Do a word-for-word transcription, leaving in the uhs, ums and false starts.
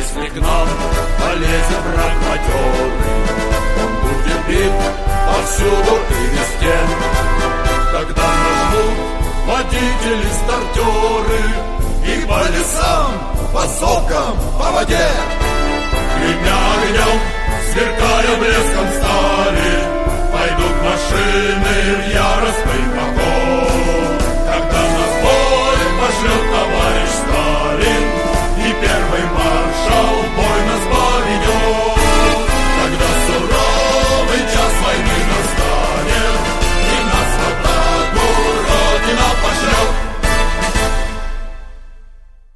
если к нам полезет враг матерый, он будет бит повсюду и везде. Тогда нажмут водители-стартеры и по лесам, по сокам, по воде, гремя огнем, сверкая блеском стали,